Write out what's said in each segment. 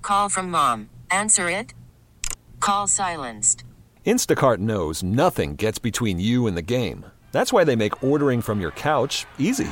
Call from mom. Answer it. Call silenced. Instacart knows nothing gets between you and the game. That's why they make ordering from your couch easy.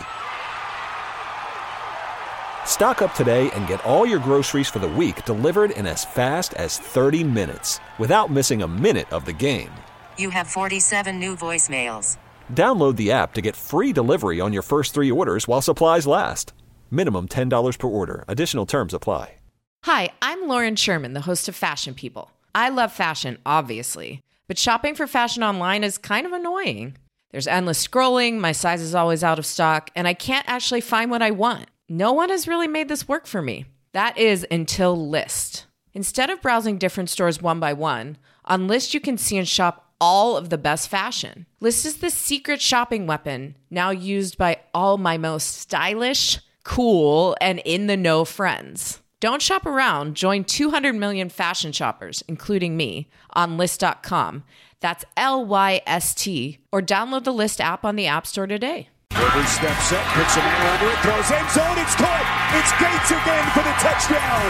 Stock up today and get all your groceries for the week delivered in as fast as 30 minutes without missing a minute of the game. You have 47 new voicemails. Download the app to get free delivery on your first 3 orders while supplies last. Minimum $10 per order. Additional terms apply. Hi, I'm Lauren Sherman, the host of Fashion People. I love fashion, obviously, but shopping for fashion online is kind of annoying. There's endless scrolling, my size is always out of stock, and I can't actually find what I want. No one has really made this work for me. That is until Lyst. Instead of browsing different stores one by one, on Lyst you can see and shop all of the best fashion. Lyst is the secret shopping weapon now used by all my most stylish, cool, and in-the-know friends. Don't shop around. Join 200 million fashion shoppers, including me, on Lyst.com. That's Lyst, or download the Lyst app on the App Store today. Rivers steps up, puts a man over it, throws end zone, it's caught! It's Gates again for the touchdown!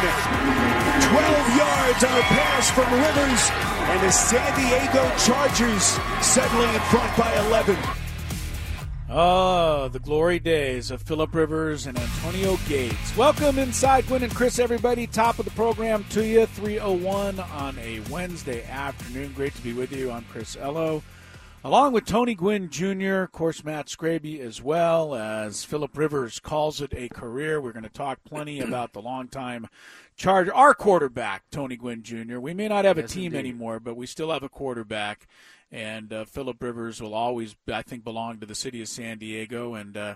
12 yards on a pass from Rivers, and the San Diego Chargers settling in front by 11. Oh, the glory days of Philip Rivers and Antonio Gates. Welcome inside Gwynn and Chris, everybody. Top of the program to you, 3:01 on a Wednesday afternoon. Great to be with you. I'm Chris Ello, along with Tony Gwynn Jr., of course, Matt Scraby as well, as Philip Rivers calls it a career. We're going to talk plenty about the longtime Charger, our quarterback, Tony Gwynn Jr. We may not have a team anymore, but we still have a quarterback. And Philip Rivers will always, I think, belong to the city of San Diego. And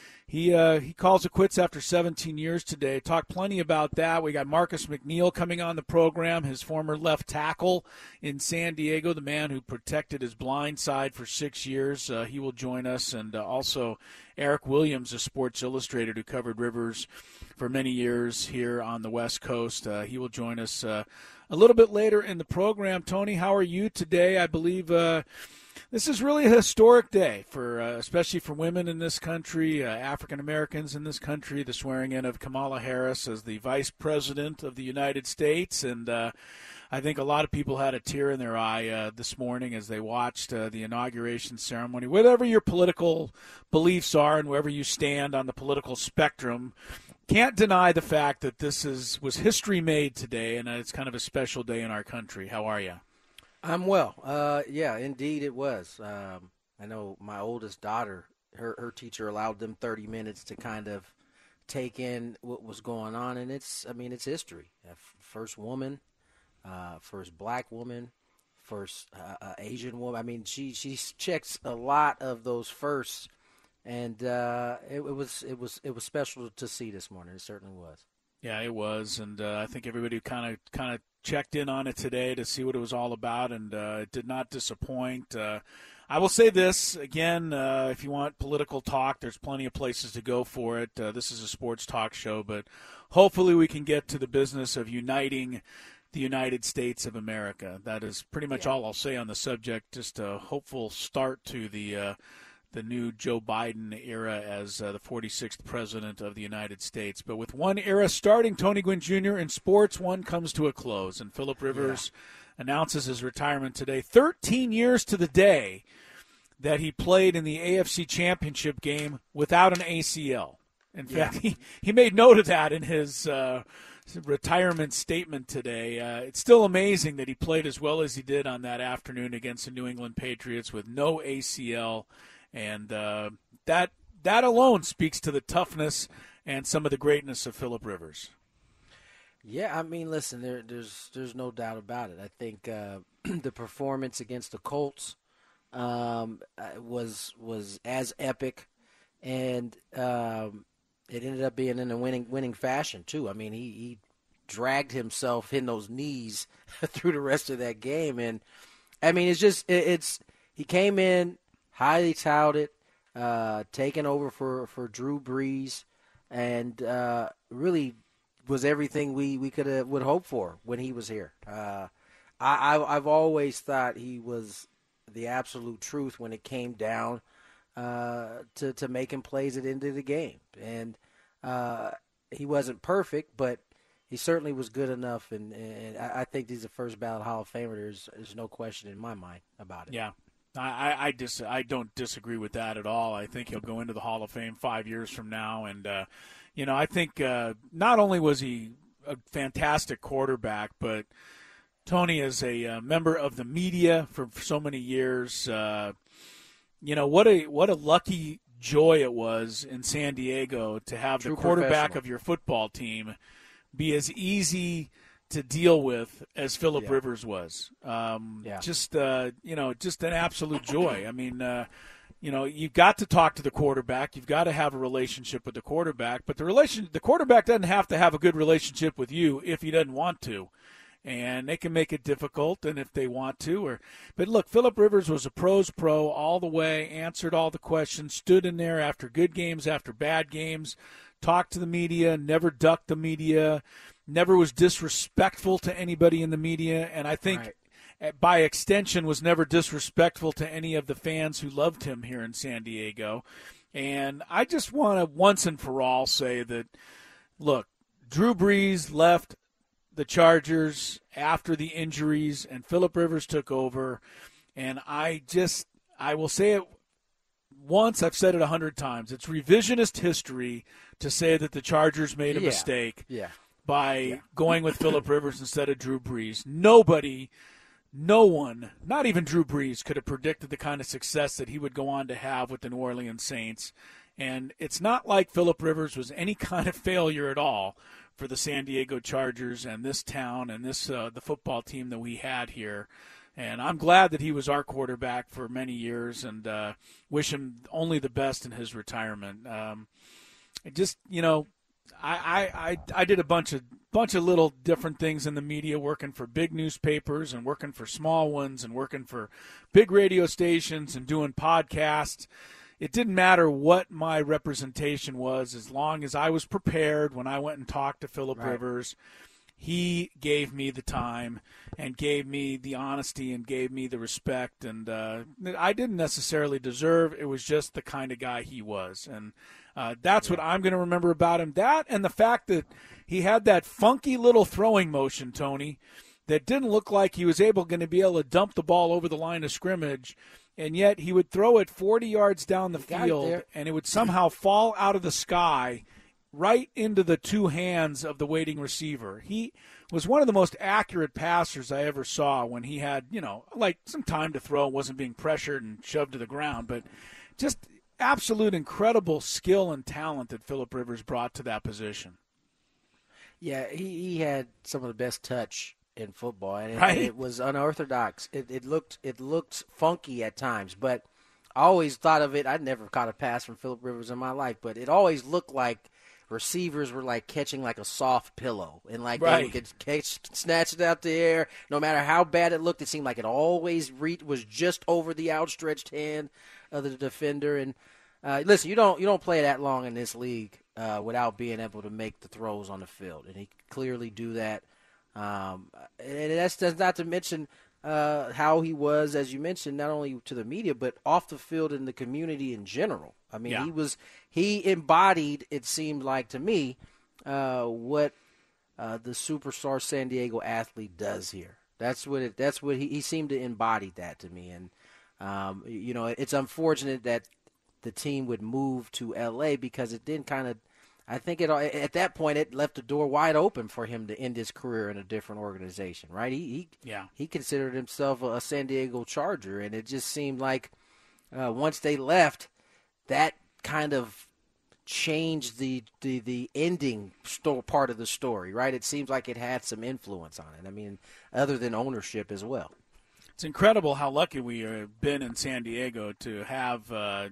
he calls it quits after 17 years today. Talked plenty about that. We got Marcus McNeil coming on the program, his former left tackle in San Diego, the man who protected his blind side for 6 years. He will join us. And also Eric Williams, a Sports Illustrated who covered Rivers for many years here on the West Coast. He will join us a little bit later in the program. Tony, how are you today? I believe this is really a historic day for, especially for women in this country, African Americans in this country. The swearing in of Kamala Harris as the Vice President of the United States, and I think a lot of people had a tear in their eye this morning as they watched the inauguration ceremony. Whatever your political beliefs are and wherever you stand on the political spectrum, can't deny the fact that this was history made today, and it's kind of a special day in our country. How are you? I'm well. Yeah, indeed it was. I know my oldest daughter, her teacher allowed them 30 minutes to kind of take in what was going on, and it's history. First woman, first black woman, first Asian woman. I mean, she checks a lot of those firsts. And it was special to see this morning. It certainly was. Yeah, it was, and I think everybody kind of checked in on it today to see what it was all about, and it did not disappoint. I will say this again: if you want political talk, there's plenty of places to go for it. This is a sports talk show, but hopefully we can get to the business of uniting the United States of America. That is pretty much all I'll say on the subject. Just a hopeful start to the new Joe Biden era as the 46th president of the United States. But with one era starting, Tony Gwynn Jr., in sports, one comes to a close. And Philip Rivers announces his retirement today. 13 years to the day that he played in the AFC Championship game without an ACL. In fact, he made note of that in his retirement statement today. It's still amazing that he played as well as he did on that afternoon against the New England Patriots with no ACL. And that alone speaks to the toughness and some of the greatness of Philip Rivers. Yeah, I mean, listen, there's no doubt about it. I think the performance against the Colts was as epic, and it ended up being in a winning fashion too. I mean, he dragged himself in those knees through the rest of that game, and I mean, it's he came in highly touted, taking over for Drew Brees, and really was everything we would hope for when he was here. I've always thought he was the absolute truth when it came down to making plays at the end of the game, and he wasn't perfect, but he certainly was good enough, and I think he's a first ballot Hall of Famer. There's no question in my mind about it. Yeah. I don't disagree with that at all. I think he'll go into the Hall of Fame 5 years from now. And, I think not only was he a fantastic quarterback, but Tony is a member of the media for so many years. What a lucky joy it was in San Diego to have the quarterback of your football team be as easy to deal with as Phillip Rivers was. Just an absolute joy. I mean, you've got to talk to the quarterback. You've got to have a relationship with the quarterback. But the quarterback doesn't have to have a good relationship with you if he doesn't want to. And they can make it difficult, and if they want to. But look, Phillip Rivers was a pro's pro all the way, answered all the questions, stood in there after good games, after bad games, talked to the media, never ducked the media, never was disrespectful to anybody in the media, and I think by extension was never disrespectful to any of the fans who loved him here in San Diego. And I just want to once and for all say that, look, Drew Brees left the Chargers after the injuries, and Phillip Rivers took over. And I will say it once, I've said it 100 times. It's revisionist history to say that the Chargers made a mistake by going with Phillip Rivers instead of Drew Brees. No one, not even Drew Brees, could have predicted the kind of success that he would go on to have with the New Orleans Saints. And it's not like Phillip Rivers was any kind of failure at all for the San Diego Chargers and this town and this the football team that we had here. And I'm glad that he was our quarterback for many years, and wish him only the best in his retirement. I did a bunch of little different things in the media, working for big newspapers and working for small ones and working for big radio stations and doing podcasts. It didn't matter what my representation was, as long as I was prepared when I went and talked to Phillip Rivers. He gave me the time and gave me the honesty and gave me the respect, and I didn't necessarily deserve. It was just the kind of guy he was, and that's what I'm going to remember about him. That and the fact that he had that funky little throwing motion, Tony, that didn't look like he was going to be able to dump the ball over the line of scrimmage, and yet he would throw it 40 yards down the field, and it would somehow fall out of the sky right into the two hands of the waiting receiver. He was one of the most accurate passers I ever saw when he had, some time to throw, wasn't being pressured and shoved to the ground, but just absolute incredible skill and talent that Phillip Rivers brought to that position. Yeah, he had some of the best touch in football, and it was unorthodox. It looked funky at times, but I always thought of it. I'd never caught a pass from Phillip Rivers in my life, but it always looked like receivers were like catching like a soft pillow, and like they could snatch it out the air. No matter how bad it looked, it seemed like it always was just over the outstretched hand of the defender. And listen, you don't play that long in this league without being able to make the throws on the field, and he clearly do that. And that's not to mention how he was, as you mentioned, not only to the media but off the field in the community in general. I mean, he embodied, it seemed like to me, what the superstar San Diego athlete does here. That's what he seemed to embody that to me. And it's unfortunate that the team would move to L.A. because it didn't kind of. I think at that point it left the door wide open for him to end his career in a different organization, right? He considered himself a San Diego Charger, and it just seemed like once they left, that kind of changed the ending part of the story, right? It seems like it had some influence on it. I mean, other than ownership as well. It's incredible how lucky we have been in San Diego to have,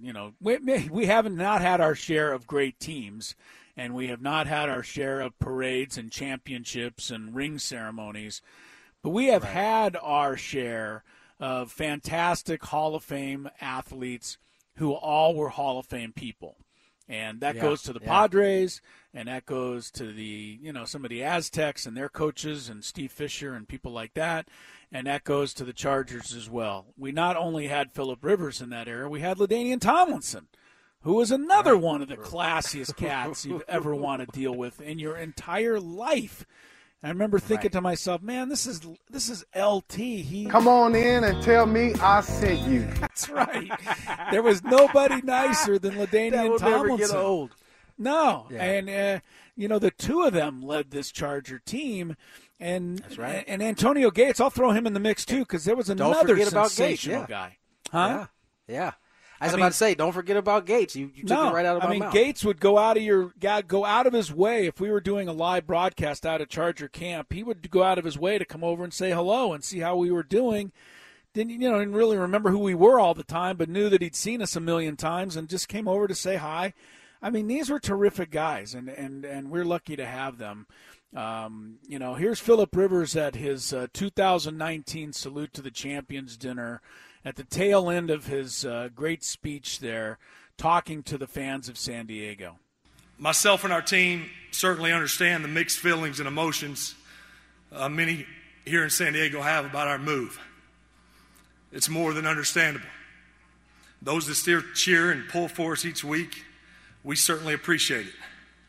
we haven't not had our share of great teams, and we have not had our share of parades and championships and ring ceremonies, but we have had our share of fantastic Hall of Fame athletes who all were Hall of Fame people. And that goes to the Padres, and that goes to the, some of the Aztecs and their coaches and Steve Fisher and people like that. And that goes to the Chargers as well. We not only had Phillip Rivers in that era, we had LaDainian Tomlinson, who was another one of the classiest cats you've ever want to deal with in your entire life. I remember thinking to myself, man, this is LT. Come on in and tell me I sent you. That's right. There was nobody nicer than LaDainian Tomlinson. Never get old. No. Yeah. And, the two of them led this Charger team. And, That's right. And Antonio Gates, I'll throw him in the mix, too, because there was another sensational guy. Huh? Yeah. I was about to say, don't forget about Gates. You took it right out of my mouth. Gates would go out of his way. If we were doing a live broadcast out at Charger camp, he would go out of his way to come over and say hello and see how we were doing. Didn't really remember who we were all the time, but knew that he'd seen us a million times and just came over to say hi. I mean, these were terrific guys, and we're lucky to have them. Here's Philip Rivers at his 2019 Salute to the Champions dinner, at the tail end of his great speech there, talking to the fans of San Diego. Myself and our team certainly understand the mixed feelings and emotions many here in San Diego have about our move. It's more than understandable. Those that still cheer and pull for us each week, we certainly appreciate it.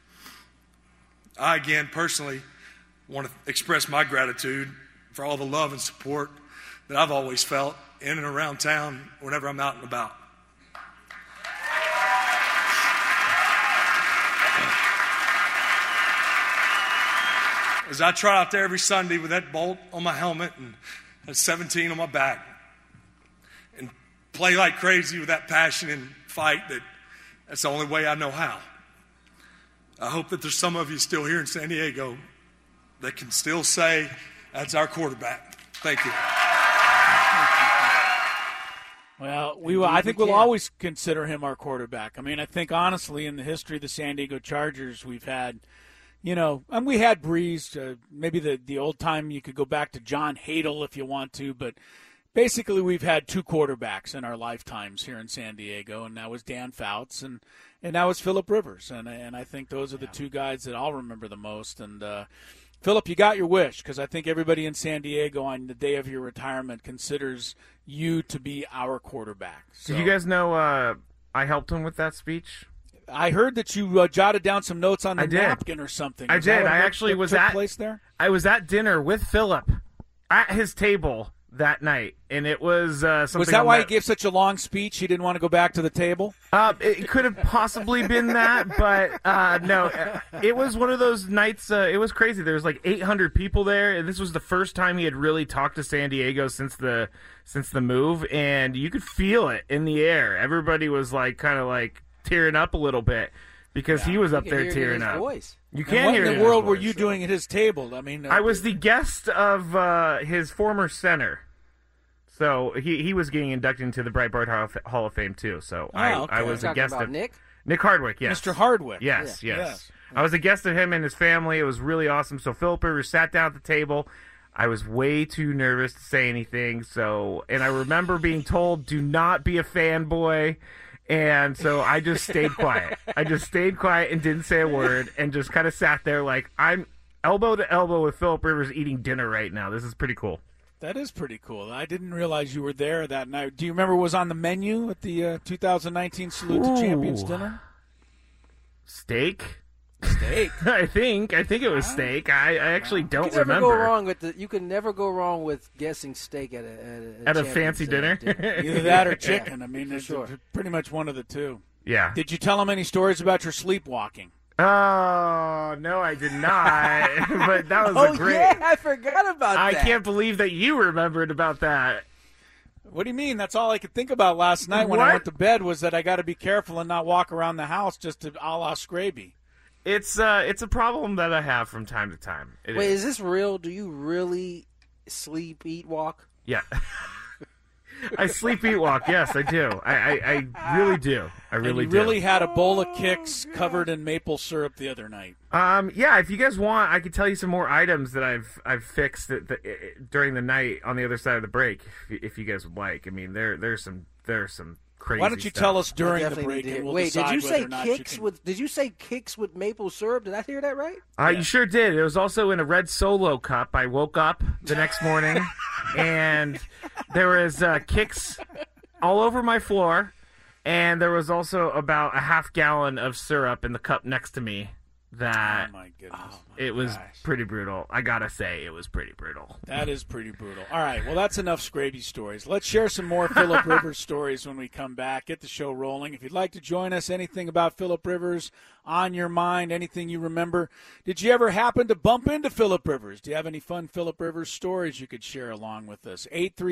I, again, personally want to express my gratitude for all the love and support that I've always felt in and around town whenever I'm out and about. As I trot out there every Sunday with that bolt on my helmet and a 17 on my back and play like crazy with that passion and fight, that's the only way I know how. I hope that there's some of you still here in San Diego that can still say, that's our quarterback. Thank you. Well, I think we'll always consider him our quarterback. I mean, I think, honestly, in the history of the San Diego Chargers, we've had, and we had Breeze. Maybe the old time you could go back to John Hadel if you want to, but basically we've had two quarterbacks in our lifetimes here in San Diego, and that was Dan Fouts, and that was Philip Rivers. And I think those are the two guys that I'll remember the most. And, Philip, you got your wish, because I think everybody in San Diego on the day of your retirement considers you to be our quarterback. So, did you guys know I helped him with that speech? I heard that you jotted down some notes on the napkin or something. I did. I actually was at place there. I was at dinner with Philip at his table that night, and it was something. Was that why he gave such a long speech? He didn't want to go back to the table? It could have possibly been that, but no. It was one of those nights. It was crazy. There was like 800 people there, and this was the first time he had really talked to San Diego since the move, and you could feel it in the air. Everybody was kind of tearing up a little bit because he was up there tearing up. Voice. You can't hear what in the world were you doing at his table? I mean, I was the guest of his former center. So he was getting inducted into the Breitbart Hall of Fame, too. So I was a guest of Nick Hardwick, yes. Mr. Hardwick. Yes. I was a guest of him and his family. It was really awesome. So Philip Rivers sat down at the table. I was way too nervous to say anything. And I remember being told, do not be a fanboy. And so I just stayed quiet. I just stayed quiet and didn't say a word and just kind of sat there like I'm elbow to elbow with Philip Rivers eating dinner right now. This is pretty cool. That is pretty cool. I didn't realize you were there that night. Do you remember what was on the menu at the 2019 Salute to Champions dinner? Steak. I think it was steak. I actually don't remember. You can never go wrong with guessing steak at a fancy dinner. Either that or chicken. I mean, it's pretty much one of the two. Yeah. Did you tell him any stories about your sleepwalking? Oh, no, I did not. But that was great. Yeah, I forgot about that. I can't believe that you remembered about that. What do you mean? That's all I could think about last night when I went to bed was that I got to be careful and not walk around the house just to a la Scraby. It's a problem that I have from time to time. Wait, is this real? Do you really sleep, eat, walk? Yeah. I sleep, eat, walk. Yes, I do. I really do. I really do. You really had a bowl of Kix covered in maple syrup the other night. Yeah. If you guys want, I could tell you some more items that I've fixed during the night on the other side of the break. If you guys would like, I mean, there's some crazy. Why don't you stuff. tell us during the break? And we'll Wait, decide did you say whether or not Kix with? Did you say Kix with maple syrup? Did I hear that right? You sure did. It was also in a red Solo cup. I woke up the next morning, and there was Kix all over my floor, and there was also about a half gallon of syrup in the cup next to me that Oh, my goodness. it was pretty brutal. I got to say, it was pretty brutal. That is pretty brutal. All right, well, that's enough Scraby stories. Let's share some more Phillip Rivers stories when we come back. Get the show rolling. If you'd like to join us, anything about Phillip Rivers on your mind, anything you remember. Did you ever happen to bump into Phillip Rivers? Do you have any fun Phillip Rivers stories you could share along with us?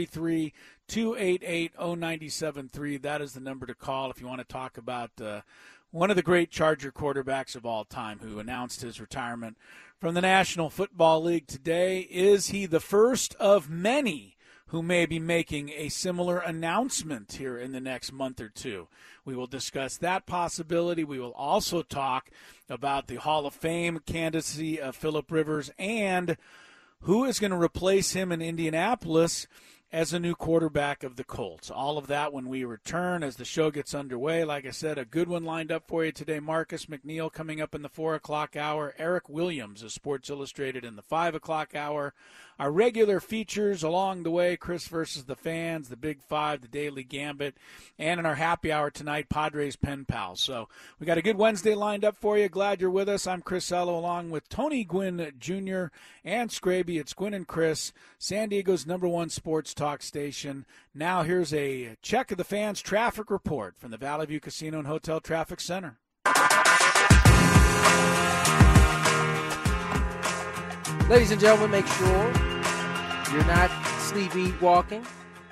833-288-0973. That is the number to call if you want to talk about one of the great Charger quarterbacks of all time who announced his retirement from the National Football League today. Is he the first of many who may be making a similar announcement here in the next month or two? We will discuss that possibility. We will also talk about the Hall of Fame candidacy of Phillip Rivers and who is going to replace him in Indianapolis as a new quarterback of the Colts. All of that when we return as the show gets underway. Like I said, a good one lined up for you today. Marcus McNeil coming up in the 4 o'clock hour. Eric Williams of Sports Illustrated in the 5 o'clock hour. Our regular features along the way, Chris versus the Fans, the Big Five, the Daily Gambit, and in our happy hour tonight, Padres Pen Pals. So we got a good Wednesday lined up for you. Glad you're with us. I'm Chris Ello along with Tony Gwynn Jr. and Scraby. It's Gwynn and Chris, San Diego's #1 sports talk station. Now here's a check of the Fans traffic report from the Valley View Casino and Hotel Traffic Center. Ladies and gentlemen, make sure you're not sleepwalking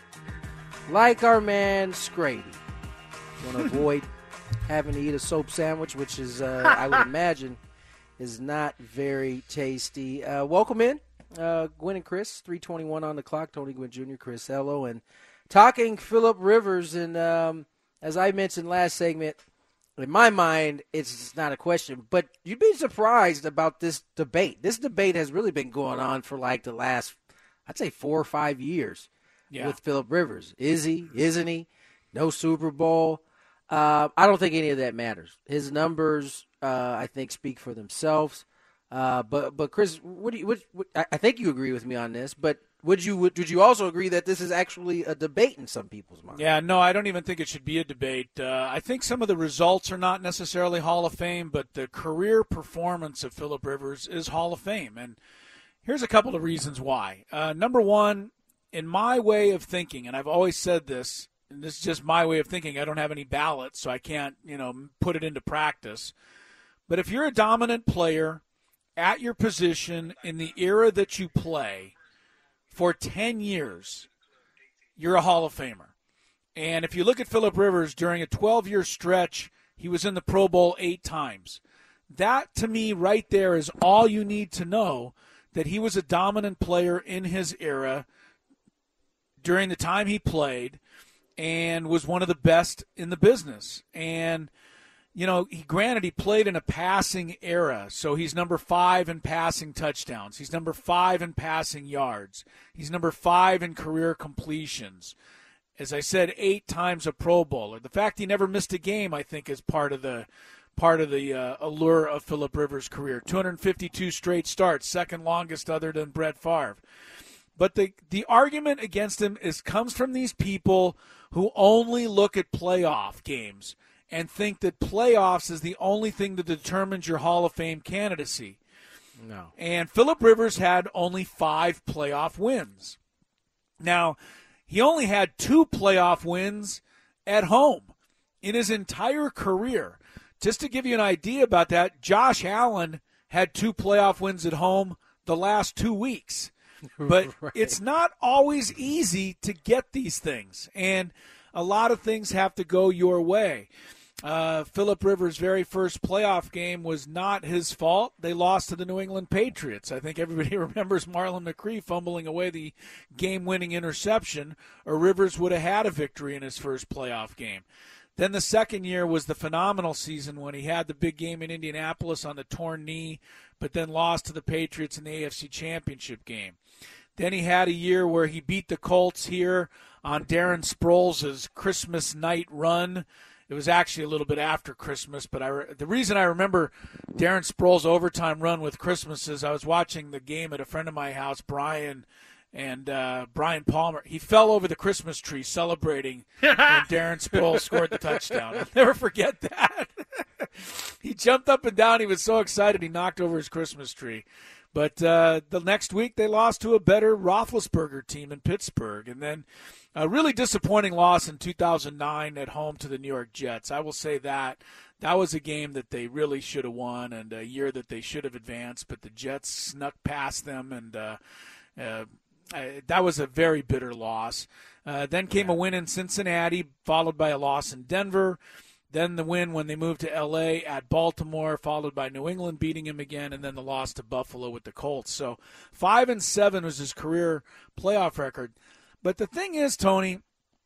like our man Scrady. Want to avoid having to eat a soap sandwich, which is, I would imagine, is not very tasty. Welcome in, Gwynn and Chris, 3:21 on the clock. Tony Gwynn Jr., Chris Ello, and talking Phillip Rivers. And as I mentioned last segment, in my mind, it's not a question, but you'd be surprised about this debate. This debate has really been going on for like the last, I'd say, 4 or 5 years with Phillip Rivers. Is he? Isn't he? No Super Bowl. I don't think any of that matters. His numbers, I think, speak for themselves. But Chris, I think you agree with me on this, but would you also agree that this is actually a debate in some people's minds? Yeah, no, I don't even think it should be a debate. I think some of the results are not necessarily Hall of Fame, but the career performance of Phillip Rivers is Hall of Fame. And here's a couple of reasons why. Number one, in my way of thinking, and I've always said this, and this is just my way of thinking, I don't have any ballot, so I can't, put it into practice. But if you're a dominant player at your position in the era that you play for 10 years, you're a Hall of Famer. And if you look at Phillip Rivers, during a 12-year stretch, he was in the Pro Bowl 8 times. That, to me, right there is all you need to know, that he was a dominant player in his era during the time he played and was one of the best in the business. And he played in a passing era, so he's number 5 in passing touchdowns. He's number 5 in passing yards. He's number 5 in career completions. As I said, 8 times a Pro Bowler. The fact he never missed a game, I think, is part of the allure of Phillip Rivers' career. 252 straight starts, second longest other than Brett Favre. But the argument against him comes from these people who only look at playoff games and think that playoffs is the only thing that determines your Hall of Fame candidacy. No. And Phillip Rivers had only 5 playoff wins. Now, he only had 2 playoff wins at home in his entire career. Just to give you an idea about that, Josh Allen had 2 playoff wins at home the last 2 weeks. But Right. It's not always easy to get these things, and a lot of things have to go your way. Phillip Rivers' very first playoff game was not his fault. They lost to the New England Patriots. I think everybody remembers Marlon McCree fumbling away the game-winning interception, or Rivers would have had a victory in his first playoff game. Then the second year was the phenomenal season when he had the big game in Indianapolis on the torn knee, but then lost to the Patriots in the AFC Championship game. Then he had a year where he beat the Colts here on Darren Sproles' Christmas night run. It was actually a little bit after Christmas, but the reason I remember Darren Sproles' overtime run with Christmas is I was watching the game at a friend of my house, Brian Palmer. He fell over the Christmas tree celebrating when Darren Sproles scored the touchdown. I'll never forget that. He jumped up and down. He was so excited he knocked over his Christmas tree. But the next week they lost to a better Roethlisberger team in Pittsburgh. And then a really disappointing loss in 2009 at home to the New York Jets. I will say that. That was a game that they really should have won and a year that they should have advanced, but the Jets snuck past them, and that was a very bitter loss. Then came a win in Cincinnati, followed by a loss in Denver. Then the win when they moved to L.A. at Baltimore, followed by New England beating him again, and then the loss to Buffalo with the Colts. So 5-7 was his career playoff record. But the thing is, Tony,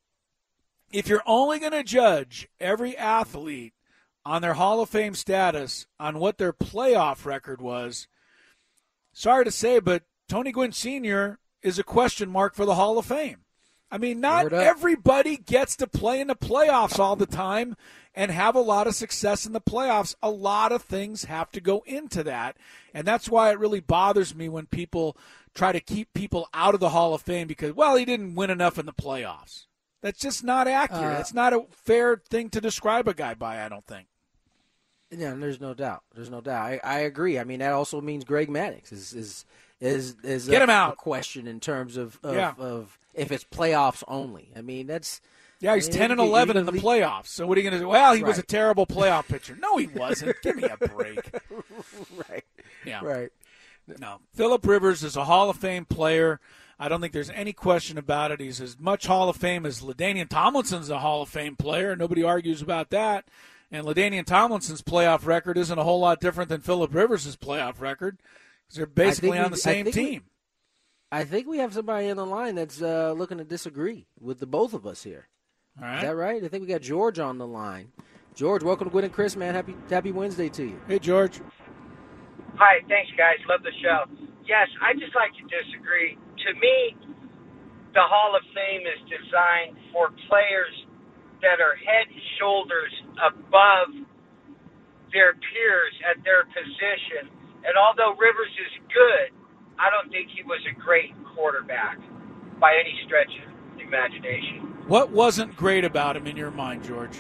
if you're only going to judge every athlete on their Hall of Fame status on what their playoff record was, sorry to say, but Tony Gwynn Sr. is a question mark for the Hall of Fame. I mean, not everybody gets to play in the playoffs all the time and have a lot of success in the playoffs. A lot of things have to go into that, and that's why it really bothers me when people try to keep people out of the Hall of Fame because, well, he didn't win enough in the playoffs. That's just not accurate. It's not a fair thing to describe a guy by, I don't think. Yeah, there's no doubt. I agree. I mean, that also means Greg Maddux is get him out. A question in terms of if it's playoffs only. I mean, that's he's 10-11 in the playoffs. So what are you going to do? Well, he was a terrible playoff pitcher. No, he wasn't. Give me a break. Right. Yeah. Right. No, Phillip Rivers is a Hall of Fame player. I don't think there's any question about it. He's as much Hall of Fame as LaDainian Tomlinson's a Hall of Fame player. Nobody argues about that. And LaDainian Tomlinson's playoff record isn't a whole lot different than Phillip Rivers' playoff record because they're basically on the same team. I think we have somebody on the line that's looking to disagree with the both of us here. All right. Is that right? I think we got George on the line. George, welcome to Gwynn and Chris, man. Happy Wednesday to you. Hey, George. Hi, thanks, guys. Love the show. Yes, I just like to disagree. To me, the Hall of Fame is designed for players that are head and shoulders above their peers at their position. And although Rivers is good, I don't think he was a great quarterback by any stretch of the imagination. What wasn't great about him in your mind, George?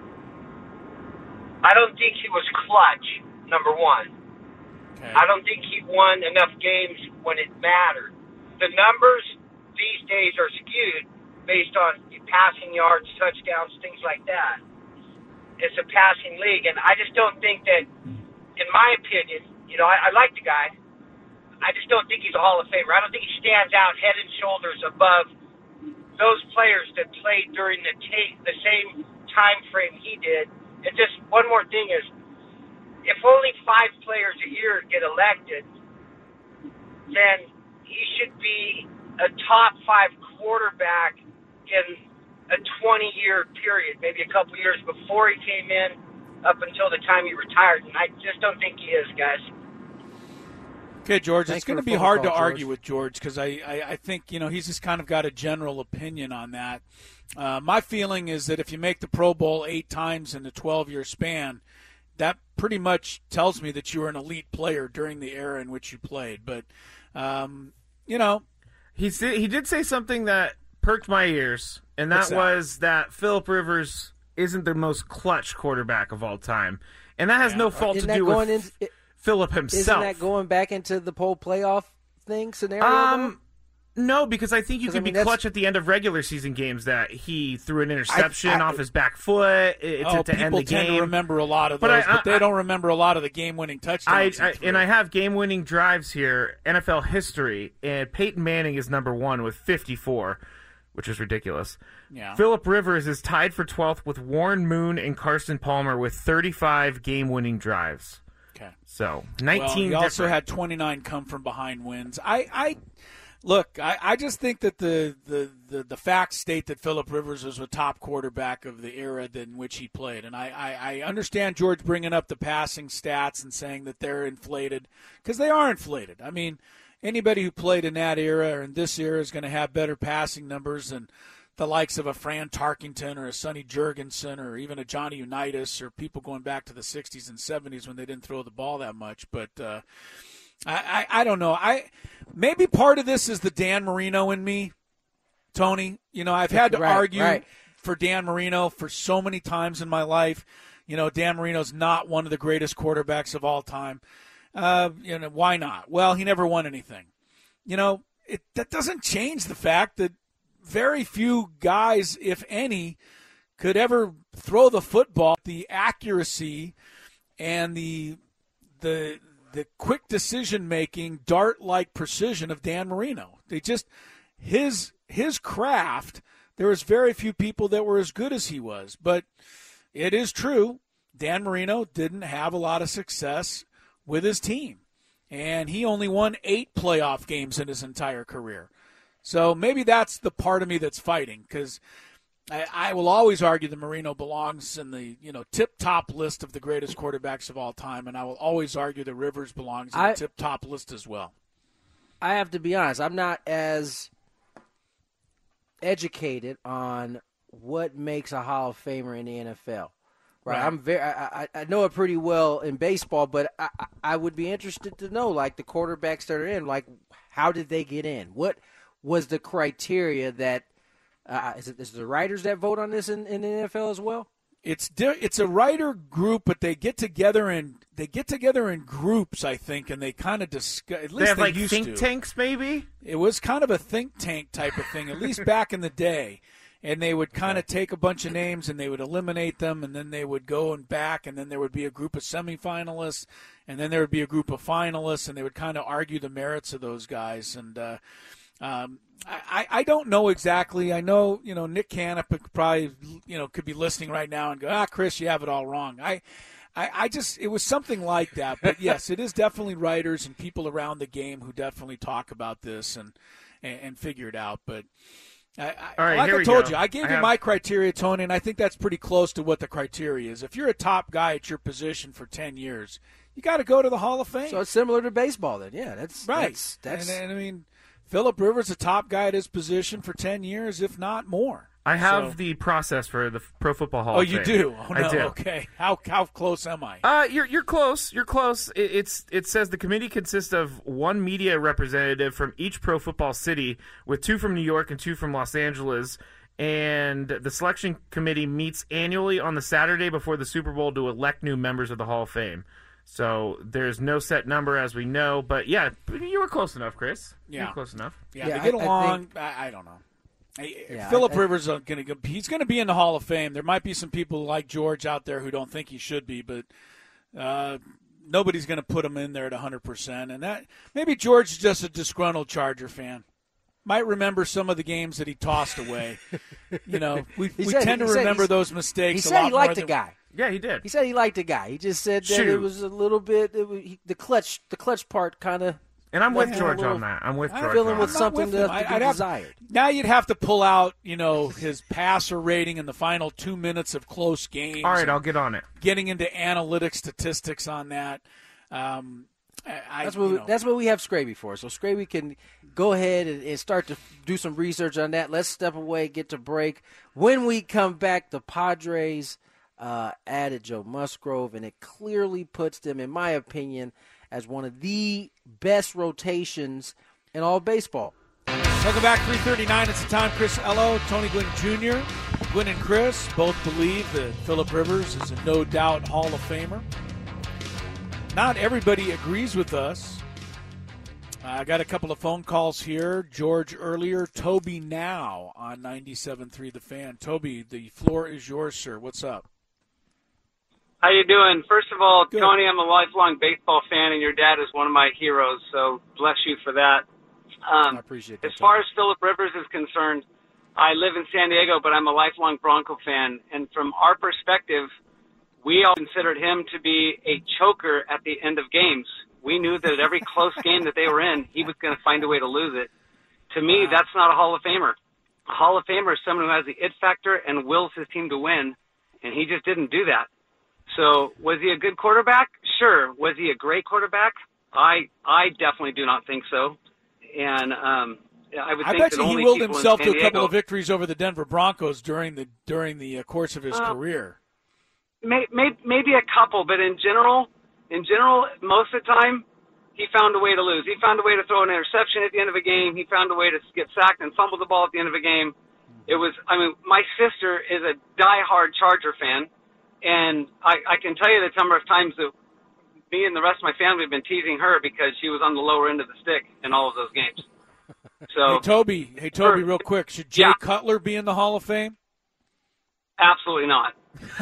I don't think he was clutch, number one. Okay. I don't think he won enough games when it mattered. The numbers these days are skewed based on passing yards, touchdowns, things like that. It's a passing league, and I just don't think that, in my opinion, I like the guy. I just don't think he's a Hall of Famer. I don't think he stands out head and shoulders above those players that played during the same time frame he did. And just one more thing is, if only 5 players a year get elected, then he should be a top 5 quarterback in a 20-year period, maybe a couple years before he came in up until the time he retired. And I just don't think he is, guys. Okay, George, Thanks it's going to be hard to argue with George because I think, he's just kind of got a general opinion on that. My feeling is that if you make the Pro Bowl 8 times in a 12-year span, that pretty much tells me that you were an elite player during the era in which you played. But, He did say something that perked my ears, and that was that Phillip Rivers isn't the most clutch quarterback of all time. And that has no fault to do with Phillip himself. Isn't that going back into the whole playoff thing scenario? No, because I think you can be clutch at the end of regular season games that he threw an interception off his back foot to end the game. People tend to remember a lot of those, but they don't remember a lot of the game-winning touchdowns. And I have game-winning drives here, NFL history, and Peyton Manning is number 1 with 54, which is ridiculous. Yeah. Phillip Rivers is tied for 12th with Warren Moon and Carson Palmer with 35 game-winning drives. Okay. So, 19 he also had 29 come-from-behind wins. Look, I just think that the facts state that Phillip Rivers was a top quarterback of the era in which he played. And I understand George bringing up the passing stats and saying that they're inflated, because they are inflated. I mean, anybody who played in that era or in this era is going to have better passing numbers than the likes of a Fran Tarkington or a Sonny Jurgensen or even a Johnny Unitas or people going back to the 60s and 70s when they didn't throw the ball that much. But I don't know. Maybe part of this is the Dan Marino in me, Tony. I've had to argue for Dan Marino for so many times in my life. Dan Marino's not one of the greatest quarterbacks of all time. Why not? Well, he never won anything. That doesn't change the fact that very few guys, if any, could ever throw the football. The accuracy and the quick decision-making, dart-like precision of Dan Marino. His craft, there was very few people that were as good as he was. But it is true, Dan Marino didn't have a lot of success with his team. And he only won 8 playoff games in his entire career. So maybe that's the part of me that's fighting, because I will always argue that Marino belongs in the tip-top list of the greatest quarterbacks of all time, and I will always argue that Rivers belongs in the tip-top list as well. I have to be honest. I'm not as educated on what makes a Hall of Famer in the NFL. Right. I know it pretty well in baseball, but I would be interested to know, like, the quarterbacks that are in, like, how did they get in? What was the criteria that is it the writers that vote on this in the NFL as well? It's a writer group, but they get together in groups, I think, and they kind of discuss. At least they have like used think to. tanks, maybe. It was kind of a think tank type of thing, at least back in the day. And they would kind of take a bunch of names and they would eliminate them, and then they would go and back, and then there would be a group of semifinalists, and then there would be a group of finalists, and they would kind of argue the merits of those guys. And I don't know exactly. I know, Nick Canop probably, could be listening right now and go, Chris, you have it all wrong. I just, it was something like that. But yes, it is definitely writers and people around the game who definitely talk about this and figure it out. But all right, like here I we told go. you, I gave you my criteria, Tony, and I think that's pretty close to what the criteria is. If you're a top guy at your position for 10 years, you got to go to the Hall of Fame. So it's similar to baseball then. Yeah, that's right. That's and I mean, Phillip Rivers, a top guy at his position for 10 years, if not more. I have the process for the Pro Football Hall of Fame. Oh, you do? Oh, no. I do. Okay. How close am I? You're close. You're close. It says the committee consists of one media representative from each pro football city, with 2 from New York and 2 from Los Angeles. And the selection committee meets annually on the Saturday before the Super Bowl to elect new members of the Hall of Fame. So there's no set number, as we know. But, yeah, you were close enough, Chris. Yeah. You were close enough. Yeah, they get along. I don't know. Phillip Rivers he's going to be in the Hall of Fame. There might be some people like George out there who don't think he should be, but nobody's going to put him in there at 100%. And that maybe George is just a disgruntled Charger fan. Might remember some of the games that he tossed away. We tend to remember those mistakes. He said he liked the guy. Yeah, he did. He said he liked the guy. He just said that it was a little bit the clutch part kind of. And I'm with George on that. I'm with George. Feeling with something to be desired. Now you'd have to pull out, his passer rating in the final 2 minutes of close games. All right, I'll get on it. Getting into analytic statistics on that. That's what we have Scraby for. So Scraby can go ahead and start to do some research on that. Let's step away, get to break. When we come back, the Padres added Joe Musgrove, and it clearly puts them, in my opinion, as one of the best rotations in all of baseball. Welcome back, 3:39. It's the time. Chris Ello, Tony Gwynn Jr., Gwynn and Chris both believe that Phillip Rivers is a no-doubt Hall of Famer. Not everybody agrees with us. I got a couple of phone calls here. George earlier, Toby now on 97.3 The Fan. Toby, the floor is yours, sir. What's up? How you doing? First of all, Good. Tony, I'm a lifelong baseball fan, and your dad is one of my heroes, so bless you for that. I appreciate that. As far as Phillip Rivers is concerned, I live in San Diego, but I'm a lifelong Bronco fan, and from our perspective, we all considered him to be a choker at the end of games. We knew that every close game that they were in, he was going to find a way to lose it. To me, that's not a Hall of Famer. A Hall of Famer is someone who has the it factor and wills his team to win, and he just didn't do that. So was he a good quarterback? Sure. Was he a great quarterback? I definitely do not think so. And I would think bet that you only he willed people himself in to San a couple Diego, of victories over the Denver Broncos during the course of his career. Maybe a couple, but in general, most of the time, he found a way to lose. He found a way to throw an interception at the end of a game. He found a way to get sacked and fumble the ball at the end of a game. My sister is a diehard Charger fan, And I can tell you the number of times that me and the rest of my family have been teasing her because she was on the lower end of the stick in all of those games. So, Hey, Toby, real quick. Should Jay Cutler be in the Hall of Fame? Absolutely not.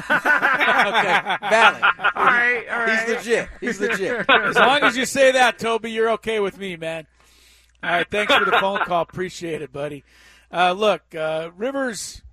Okay, valid. All right. He's legit. As long as you say that, Toby, you're okay with me, man. All right, thanks for the phone call. Appreciate it, buddy. Look, Rivers,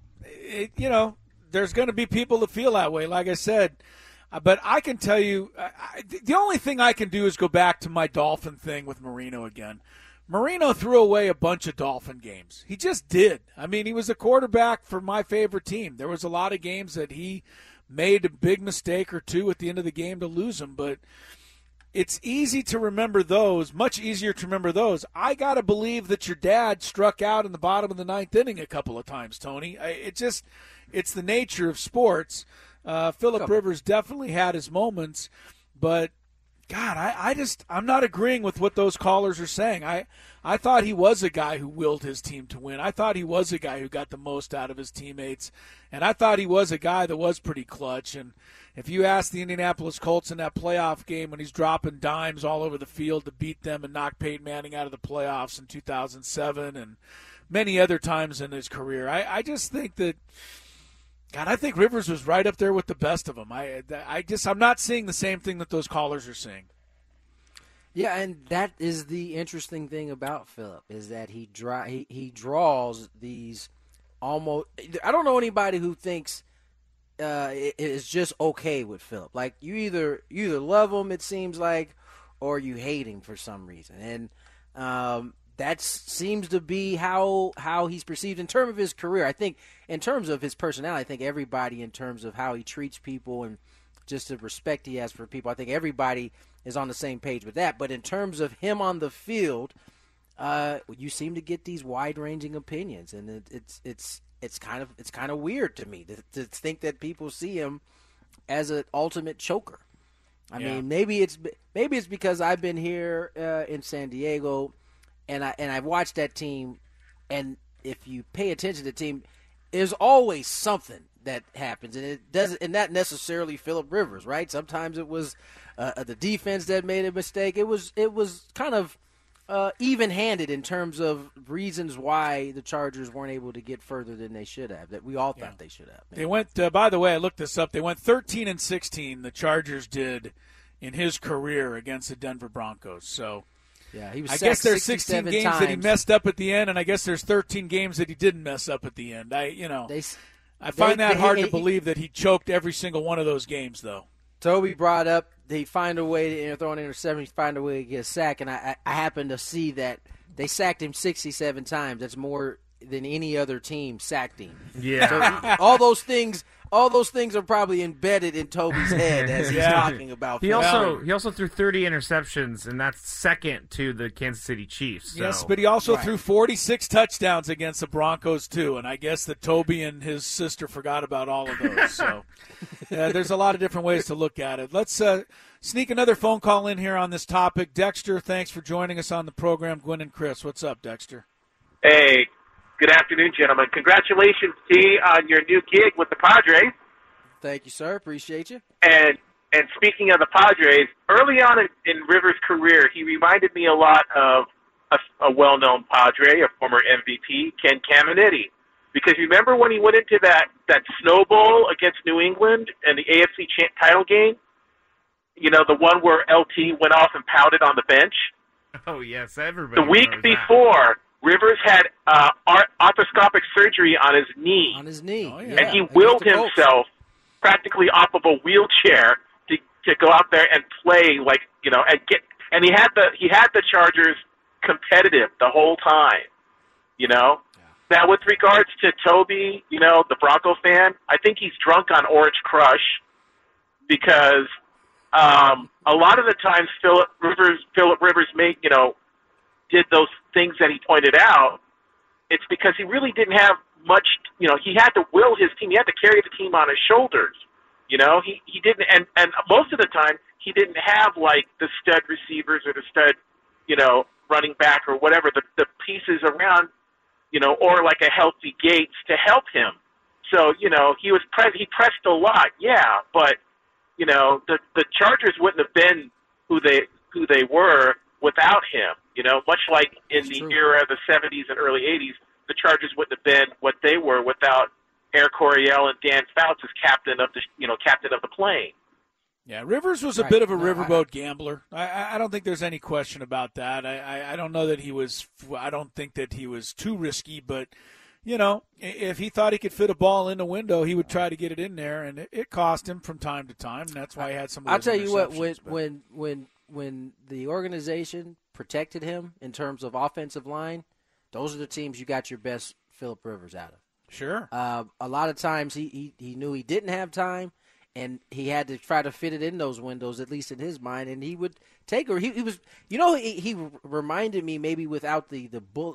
there's going to be people that feel that way, like I said. But I can tell you, the only thing I can do is go back to my Dolphin thing with Marino again. Marino threw away a bunch of Dolphin games. He just did. I mean, he was a quarterback for my favorite team. There was a lot of games that he made a big mistake or two at the end of the game to lose them. But it's easy to remember those, much easier to remember those. I got to believe that your dad struck out in the bottom of the ninth inning a couple of times, Tony. It's the nature of sports. Phillip Rivers definitely had his moments, but God, I'm not agreeing with what those callers are saying. I thought he was a guy who willed his team to win. I thought he was a guy who got the most out of his teammates, and I thought he was a guy that was pretty clutch. And if you ask the Indianapolis Colts in that playoff game when he's dropping dimes all over the field to beat them and knock Peyton Manning out of the playoffs in 2007 and many other times in his career, I just think that – God, I think Rivers was right up there with the best of them. I'm not seeing the same thing that those callers are seeing. Yeah, and that is the interesting thing about Phillip is that he draws these almost. I don't know anybody who thinks it is just okay with Phillip. Like you either love him, it seems like, or you hate him for some reason, and that seems to be how he's perceived in terms of his career. I think in terms of his personality, I think everybody in terms of how he treats people and just the respect he has for people, I think everybody is on the same page with that. But in terms of him on the field, you seem to get these wide-ranging opinions, and it's kind of weird to me to think that people see him as an ultimate choker. I mean, maybe it's because I've been here in San Diego. And I've watched that team, and if you pay attention to the team, there's always something that happens, and it doesn't, and not necessarily Phillip Rivers, right? Sometimes it was the defense that made a mistake. It was kind of even-handed in terms of reasons why the Chargers weren't able to get further than they should have. That we all thought they should have. They went. By the way, I looked this up. They went 13-16. The Chargers did in his career against the Denver Broncos. So. Yeah, he was. I guess there's 16 games times. that he messed up at the end, and I guess there's 13 games that he didn't mess up at the end. I find that hard to believe that he choked every single one of those games, though. Toby brought up they find a way to throw an interception, find a way to get a sack, and I happen to see that they sacked him 67 times. That's more than any other team sacked him. Yeah, so all those things are probably embedded in Toby's head as he's talking about. He also threw 30 interceptions, and that's second to the Kansas City Chiefs. So. Yes, but he also threw 46 touchdowns against the Broncos too, and I guess that Toby and his sister forgot about all of those. So there's a lot of different ways to look at it. Let's sneak another phone call in here on this topic. Dexter, thanks for joining us on the program. Gwen and Chris, what's up, Dexter? Hey. Good afternoon, gentlemen. Congratulations, T, on your new gig with the Padres. Thank you, sir. Appreciate you. And speaking of the Padres, early on in Rivers' career, he reminded me a lot of a well-known Padre, a former MVP, Ken Caminiti. Because remember when he went into that Snow Bowl against New England and the AFC title game? You know, the one where LT went off and pouted on the bench? Oh, yes. Everybody The week before, Rivers had arthroscopic surgery on his knee. On his knee. Oh, yeah. And he willed himself practically off of a wheelchair to go out there and play and he had the Chargers competitive the whole time. Now with regards to Toby, the Bronco fan, I think he's drunk on Orange Crush because a lot of the times Phillip Rivers did those things that he pointed out, it's because he really didn't have much, he had to will his team. He had to carry the team on his shoulders. He didn't, and most of the time, he didn't have, like, the stud receivers or the stud, running back or whatever, the pieces around, or like a healthy Gates to help him. So, he pressed a lot, yeah, but, the Chargers wouldn't have been who they were without him. Much like in the era of the 70s and early 80s, the Chargers wouldn't have been what they were without Air Coryell and Dan Fouts as captain of the plane. Yeah, Rivers was a bit of a riverboat gambler. I don't think there's any question about that. I don't know that he was – I don't think that he was too risky, but, if he thought he could fit a ball in the window, he would try to get it in there, and it cost him from time to time, and that's why he had some of those I'll tell you what, when the organization protected him in terms of offensive line, those are the teams you got your best Phillip Rivers out of. Sure. A lot of times he knew he didn't have time, and he had to try to fit it in those windows, at least in his mind, and he would take her. He was, he reminded me maybe without the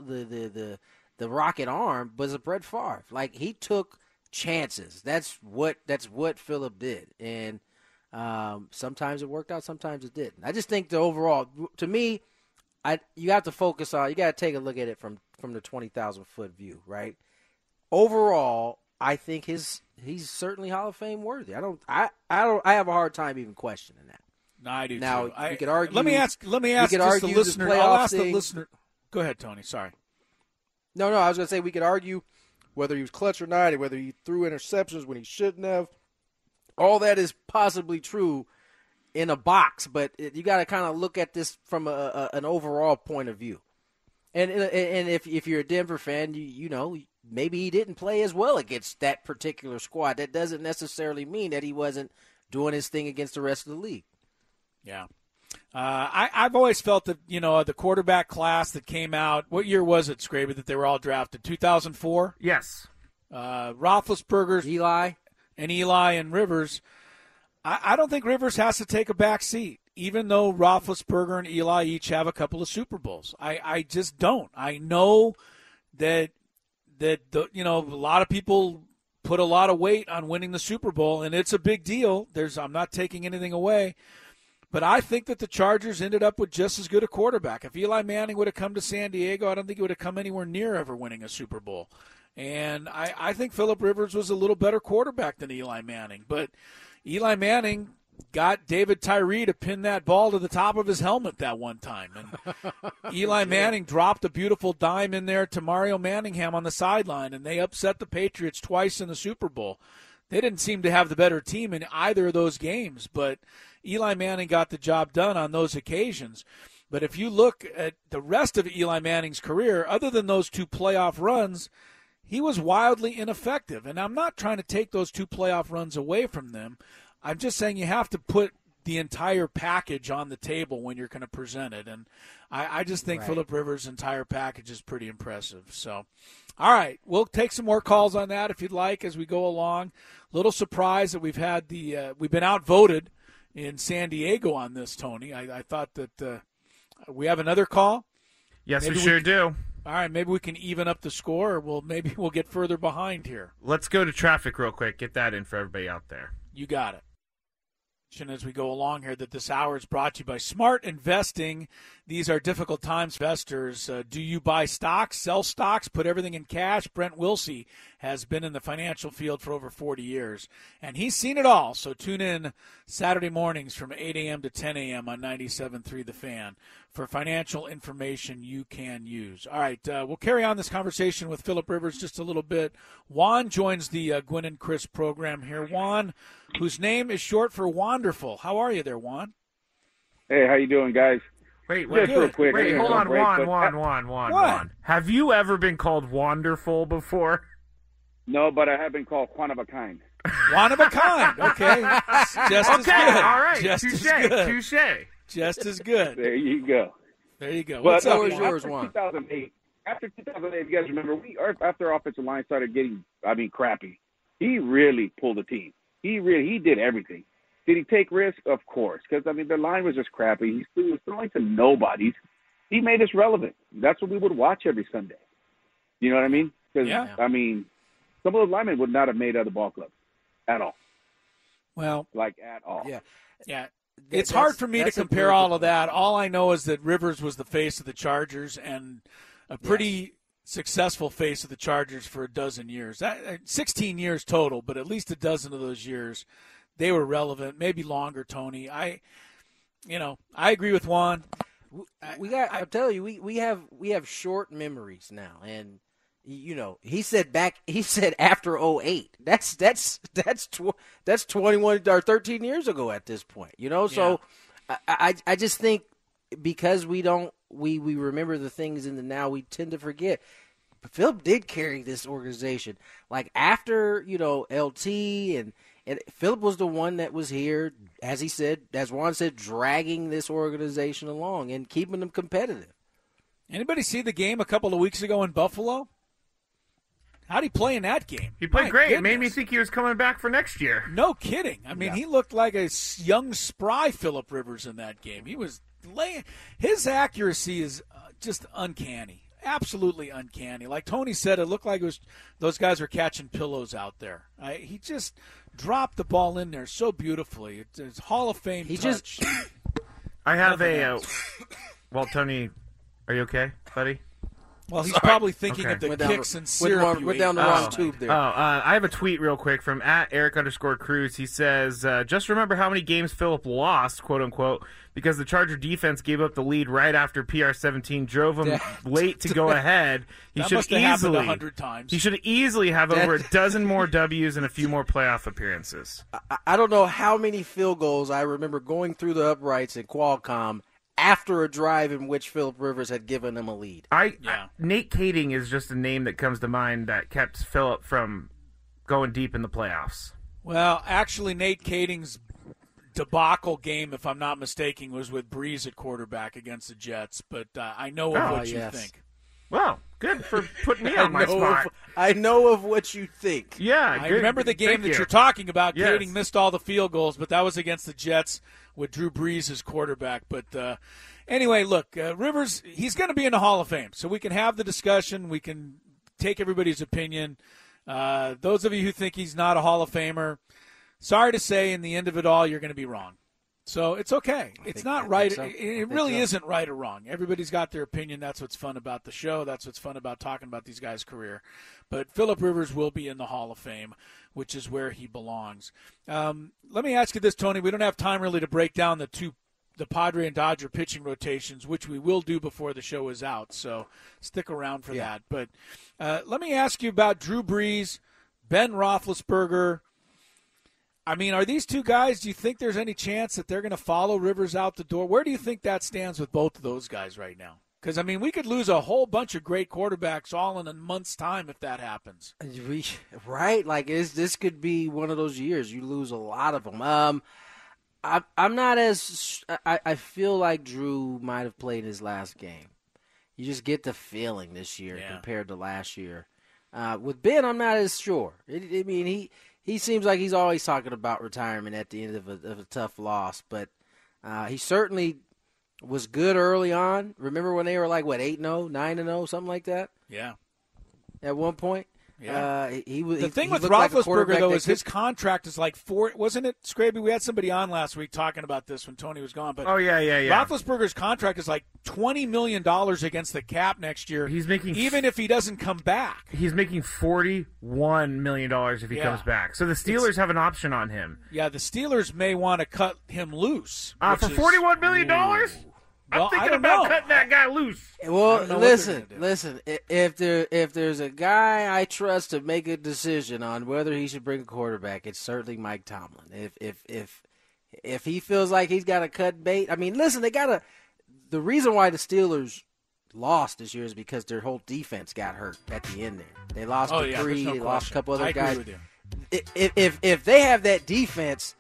rocket arm, was a Brett Favre. Like, he took chances. That's what Phillip did, and sometimes it worked out, sometimes it didn't. I just think the overall, to me, you have to focus on. You got to take a look at it from the 20,000-foot view, right? Overall, I think he's certainly Hall of Fame worthy. I have a hard time even questioning that. No, I do now, too. You could argue. Let me ask just the listener. I'll ask the listener. Go ahead, Tony. Sorry. No, I was going to say we could argue whether he was clutch or not, whether he threw interceptions when he shouldn't have. All that is possibly true in a box, but you got to kind of look at this from an overall point of view. And if you're a Denver fan, you know maybe he didn't play as well against that particular squad. That doesn't necessarily mean that he wasn't doing his thing against the rest of the league. Yeah. I've always felt that, the quarterback class that came out, what year was it, Scraby, that they were all drafted? 2004? Yes. Roethlisberger, Eli and Rivers. I don't think Rivers has to take a back seat, even though Roethlisberger and Eli each have a couple of Super Bowls. I just don't. I know that a lot of people put a lot of weight on winning the Super Bowl, and it's a big deal. I'm not taking anything away. But I think that the Chargers ended up with just as good a quarterback. If Eli Manning would have come to San Diego, I don't think he would have come anywhere near ever winning a Super Bowl. And I think Phillip Rivers was a little better quarterback than Eli Manning. But Eli Manning got David Tyree to pin that ball to the top of his helmet that one time. And Eli Manning dropped a beautiful dime in there to Mario Manningham on the sideline, and they upset the Patriots twice in the Super Bowl. They didn't seem to have the better team in either of those games, but Eli Manning got the job done on those occasions. But if you look at the rest of Eli Manning's career, other than those two playoff runs, he was wildly ineffective. And I'm not trying to take those two playoff runs away from them. I'm just saying you have to put the entire package on the table when you're going to present it. And I just think Phillip Rivers' entire package is pretty impressive. So, all right, we'll take some more calls on that if you'd like as we go along. Little surprise that we've had we've been outvoted in San Diego on this, Tony. I thought that we have another call. Yes, we sure do. All right, maybe we can even up the score, or maybe we'll get further behind here. Let's go to traffic real quick. Get that in for everybody out there. You got it. As we go along here, that this hour is brought to you by Smart Investing. These are difficult times, investors. Do you buy stocks, sell stocks, put everything in cash? Brent Wilsey has been in the financial field for over 40 years, and he's seen it all. So tune in Saturday mornings from 8 a.m. to 10 a.m. on 97.3 The Fan for financial information you can use. All right, we'll carry on this conversation with Phillip Rivers just a little bit. Juan joins the Gwynn and Chris program here. Juan, whose name is short for Wonderful. How are you there, Juan? Hey, how you doing, guys? Wait, real quick. Wait, hold on, Juan. Have you ever been called Wonderful before? No, but I have been called one of a kind. One of a kind. Okay. Just as good. All right. Touche. Just as good. There you go. What's up, yours, Juan? After 2008, if you guys remember, after our offensive line started getting, crappy, he really pulled the team. He did everything. Did he take risks? Of course, because, the line was just crappy. He was throwing to nobodies. He made us relevant. That's what we would watch every Sunday. You know what I mean? Because, some of those linemen would not have made other ball clubs at all. Well, at all. Yeah. It's hard for me to compare all of that. All I know is that Rivers was the face of the Chargers and a pretty successful face of the Chargers for a dozen years. 16 years total, but at least a dozen of those years they were relevant, maybe longer, Tony. I agree with Juan. I'm telling you, we have short memories now, and he said after 2008. That's 21 or 13 years ago at this point. So I just think because we remember the things in the now, we tend to forget. But Philip did carry this organization. Like after LT and Philip was the one that was here, as Juan said, dragging this organization along and keeping them competitive. Anybody see the game a couple of weeks ago in Buffalo? How'd he play in that game? He played great. Goodness. It made me think he was coming back for next year. No kidding. I mean, He looked like a young, spry Phillip Rivers in that game. He was his accuracy is just uncanny. Absolutely uncanny. Like Tony said, it looked like those guys were catching pillows out there. He just dropped the ball in there so beautifully. It's Hall of Fame touch. I have well, Tony, are you okay, buddy? Well, he's probably thinking of the kicks and syrup. We're down the wrong tube there. I have a tweet real quick from @Eric_Cruz. He says, just remember how many games Philip lost, quote unquote, because the Charger defense gave up the lead right after PR-17 drove him late to go ahead. That must have happened 100 times. He should easily have over a dozen more W's and a few more playoff appearances. I don't know how many field goals I remember going through the uprights in Qualcomm after a drive in which Philip Rivers had given him a lead. Nate Kading is just a name that comes to mind that kept Philip from going deep in the playoffs. Well, actually, Nate Kading's debacle game, if I'm not mistaken, was with Breeze at quarterback against the Jets. But I know of what you think. Well, good for putting me on my spot. I know of what you think. Yeah, I remember the game that you're talking about. Yes. Kading missed all the field goals, but that was against the Jets with Drew Brees as quarterback. But anyway, look, Rivers, he's going to be in the Hall of Fame, so we can have the discussion. We can take everybody's opinion. Those of you who think he's not a Hall of Famer, sorry to say, in the end of it all, you're going to be wrong. So it's okay. It's not right. It really isn't right or wrong. Everybody's got their opinion. That's what's fun about the show. That's what's fun about talking about these guys' career. But Philip Rivers will be in the Hall of Fame, which is where he belongs. Let me ask you this, Tony. We don't have time really to break down the Padre and Dodger pitching rotations, which we will do before the show is out. So stick around for that. But let me ask you about Drew Brees, Ben Roethlisberger. I mean, are these two guys, do you think there's any chance that they're going to follow Rivers out the door? Where do you think that stands with both of those guys right now? Because, I mean, we could lose a whole bunch of great quarterbacks all in a month's time if that happens. Right? Like, this could be one of those years. You lose a lot of them. I'm not as – I feel like Drew might have played his last game. You just get the feeling this year compared to last year. With Ben, I'm not as sure. He seems like he's always talking about retirement at the end of a tough loss, but he certainly was good early on. Remember when they were like, 8-0, 9-0, something like that? Yeah. At one point? Yeah. The thing with Roethlisberger, though, is his contract is like wasn't it, Scraby? We had somebody on last week talking about this when Tony was gone. But yeah. Roethlisberger's contract is like $20 million against the cap next year. He's making even if he doesn't come back. He's making $41 million if he comes back. So the Steelers have an option on him. Yeah, the Steelers may want to cut him loose. For $41 million? I'm thinking about cutting that guy loose. Well, listen. If there's a guy I trust to make a decision on whether he should bring a quarterback, it's certainly Mike Tomlin. If he feels like he's got to cut bait, I mean, listen, the reason why the Steelers lost this year is because their whole defense got hurt at the end there. They lost Dupree, they lost a couple other guys. Agree with you. If they have that defense,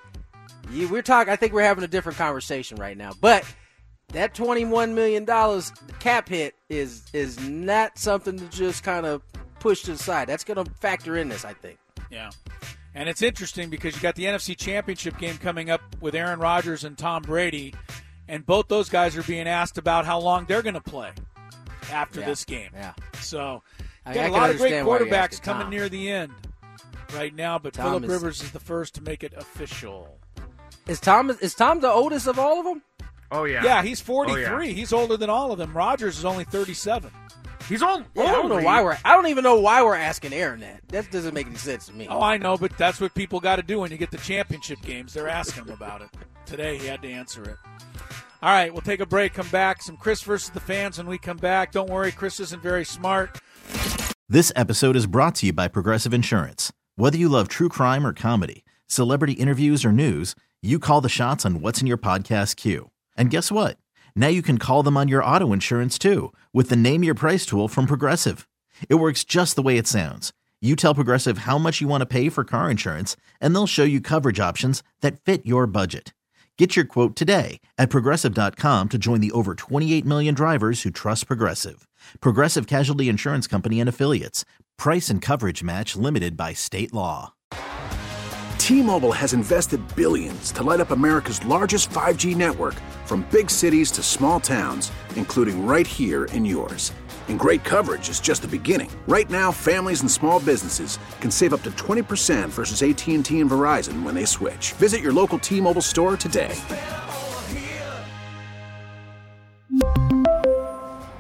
I think we're having a different conversation right now. But that $21 million cap hit is not something to just kind of push to the side. That's going to factor in this, I think. Yeah. And it's interesting because you got the NFC Championship game coming up with Aaron Rodgers and Tom Brady, and both those guys are being asked about how long they're going to play after this game. Yeah. So you got a lot of great quarterbacks coming near the end right now, but Philip Rivers is the first to make it official. Is Tom the oldest of all of them? Oh, yeah. Yeah, he's 43. Oh, yeah. He's older than all of them. Rodgers is only 37. He's old. Yeah, I don't know why I don't even know why we're asking Aaron that. That doesn't make any sense to me. Oh, I know, but that's what people got to do when you get the championship games. They're asking him about it. Today he had to answer it. All right, we'll take a break, come back. Some Chris versus the fans when we come back. Don't worry, Chris isn't very smart. This episode is brought to you by Progressive Insurance. Whether you love true crime or comedy, celebrity interviews or news, you call the shots on what's in your podcast queue. And guess what? Now you can call them on your auto insurance too with the Name Your Price tool from Progressive. It works just the way it sounds. You tell Progressive how much you want to pay for car insurance, and they'll show you coverage options that fit your budget. Get your quote today at Progressive.com to join the over 28 million drivers who trust Progressive. Progressive Casualty Insurance Company and Affiliates. Price and coverage match limited by state law. T-Mobile has invested billions to light up America's largest 5G network, from big cities to small towns, including right here in yours. And great coverage is just the beginning. Right now, families and small businesses can save up to 20% versus AT&T and Verizon when they switch. Visit your local T-Mobile store today.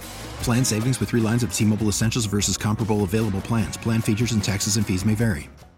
Plan savings with 3 lines of T-Mobile Essentials versus comparable available plans. Plan features and taxes and fees may vary.